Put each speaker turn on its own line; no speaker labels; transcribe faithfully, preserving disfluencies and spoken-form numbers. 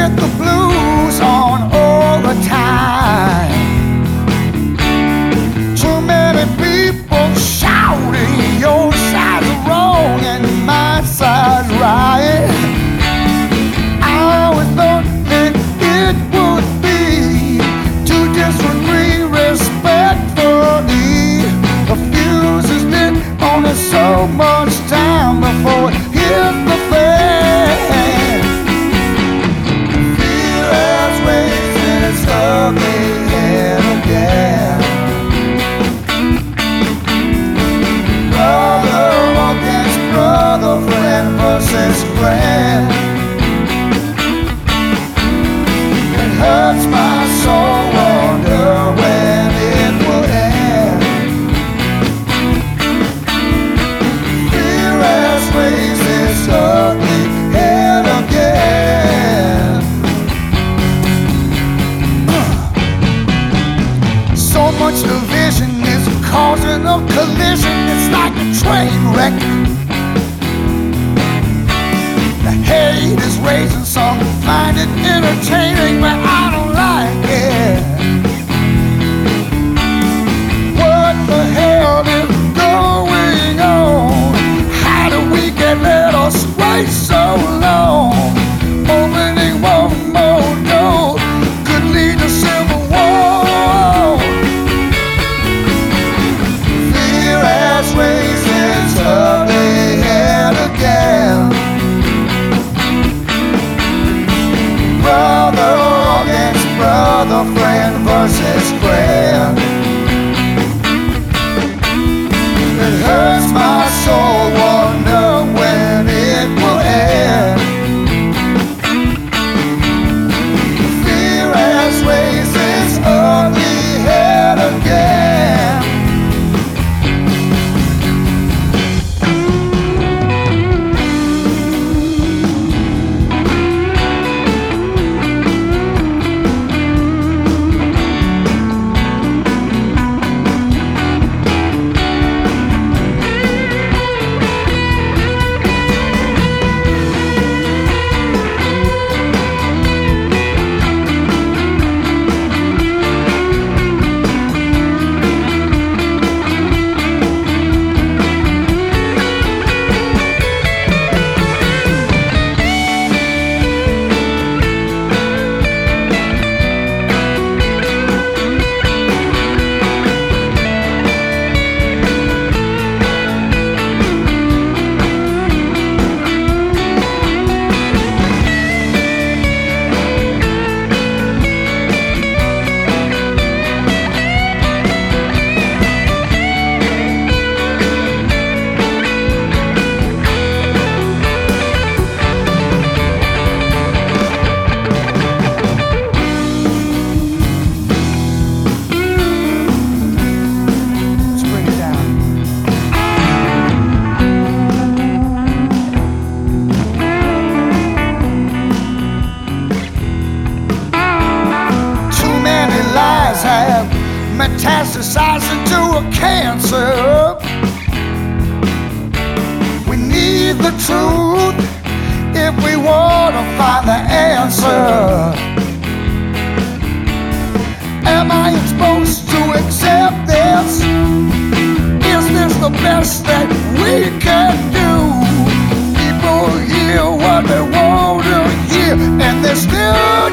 with the blues on all the time. Too many people shouting your side's wrong and my side's right. I always thought that it would be to disagree respectfully. The fuse is lit, only so much time before it hits the fan. Fear has raised its ugly head again. Brother against brother, friend versus friend. It hurts my soul, wonder when it will end. Fear has raised its ugly head again. So much division is causing a collision. It's like a train wreck. The hate is raising, some find it entertaining, but I don't like it. What the hell is going on? How do we get led astray so long? Opening one more door could lead to civil war. Fear has raised its ugly head again. Brother against brother, friend versus friend. It hurts my soul, wonder when it will end. Fear has raised its ugly head again. Have metastasized into a cancer. We need the truth if we want to find the answer. Am I supposed to accept this? Is this the best that we can do? People hear what they want to hear, and they're still